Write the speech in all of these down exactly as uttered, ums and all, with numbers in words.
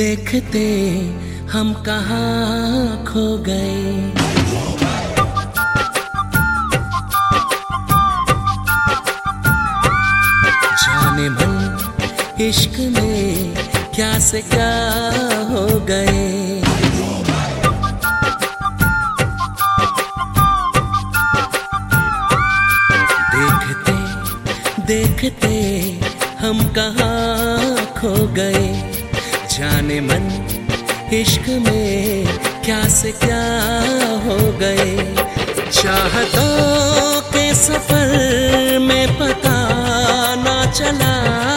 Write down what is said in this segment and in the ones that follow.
देखते हम कहाँ खो गए। जाने मन इश्क में क्या से क्या हो गए। देखते देखते हम कहाँ खो गए। जाने मन इश्क में क्या से क्या हो गए। चाहतों के सफर में पता ना चला,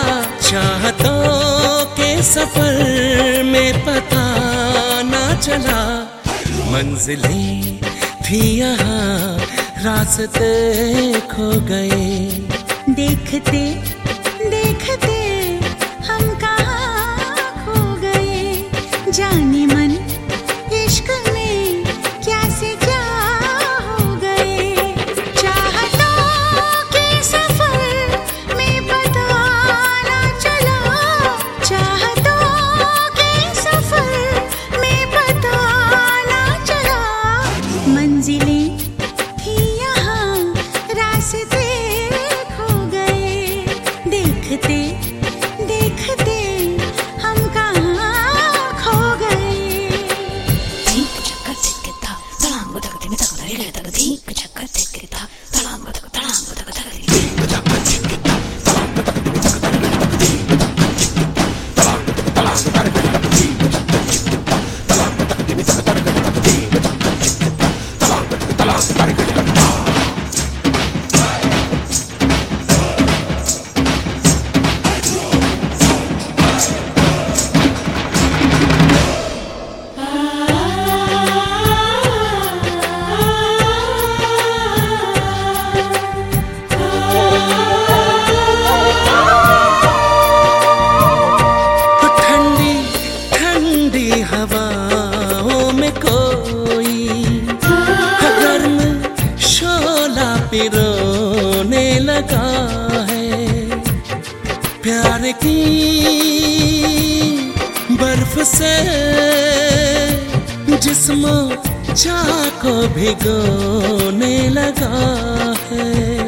चाहतों के सफर में पता ना चला। मंजिलें थी यहाँ रास्ते खो गए। देखते देखते हम कहाँ खो गए। जाने मन इश्क में क्या से क्या हो गए। चाहतों के सफर में पता ना चला, चाहतों के सफर में पता ना चला। मंजिलें थी यहाँ रास्ते खो गए। देखते देखते हम कहाँ खो गए। धीक चक्कर चिक्किता तलांग तक तिमी तक रे तक धीक चक्कर चिक्किता तलांग तक तलांग तक तक धीक चक्कर चिक्किता तलांग तक तिमी तक रे तक धीक तलांग तलांग तक धीक चक्कर चिक्किता तलांग तक तिमी तक रे तक धीक चक्कर चिक्किता तलांग तक तलांग तक हवाओं में कोई गर्म शोला पिरोने लगा है। प्यार की बर्फ से जिस्मों चाह को भिगोने लगा है।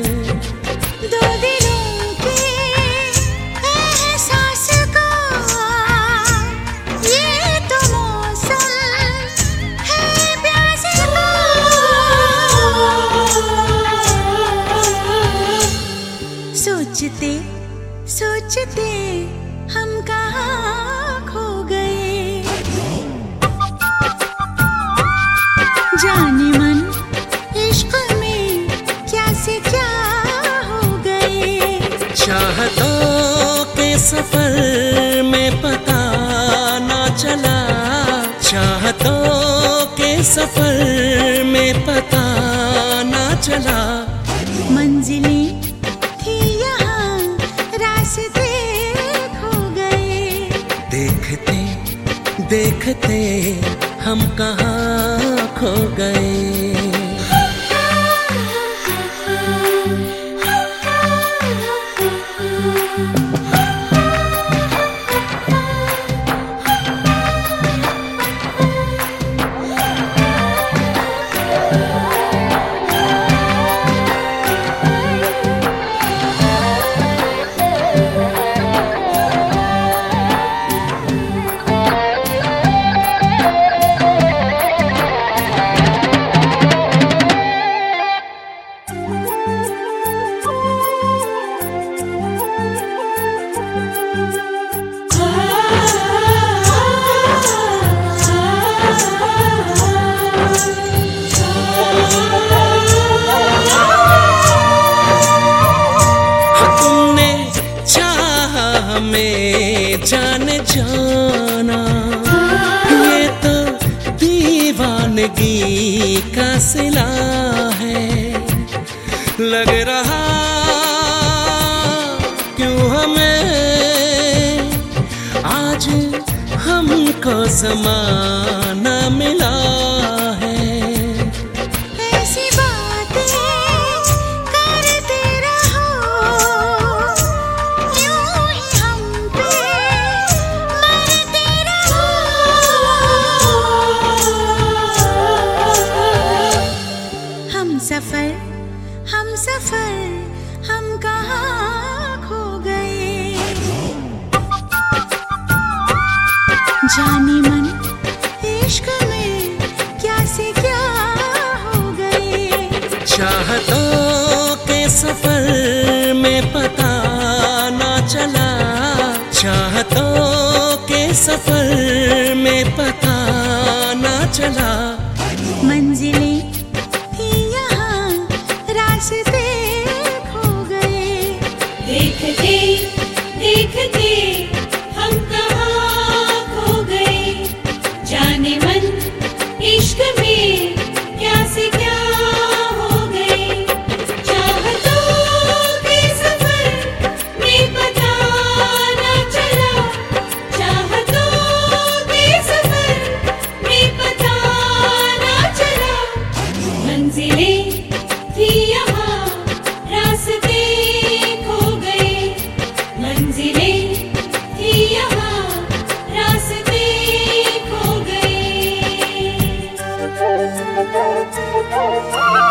सोचते सोचते हम कहाँ खो गए। जाने मन इश्क में क्या से क्या हो गए। चाहतों के सफर में पता ना चला, चाहतों के सफर में पता ना चला। मंजिलें रास्ते खो गए। देखते देखते हम कहाँ खो गए। हमें जान जाना ये तो दीवानगी का सिला है। लग रहा क्यों हमें आज हमको ज़माना मिला है। ऐसी बातें करते रहो, यूं ही हम पे मरते रहो। इश्क में क्या से क्या हो गए। चाहतों के सफर में पता ना चला, चाहतों के सफर में पता ना चला। मंजिलें थी यहाँ रास्ते खो गए। देखते देखते हम कहाँ खो गए, जाने मन इश्क में क्या से क्या हो गए। चाहतों के सफर में पता ना चला, चाहतों के सफर में पता ना चला। मंजिलें थी यहाँ रास्ते खो गए, मंजिलें थी यहाँ रास्ते खो गए।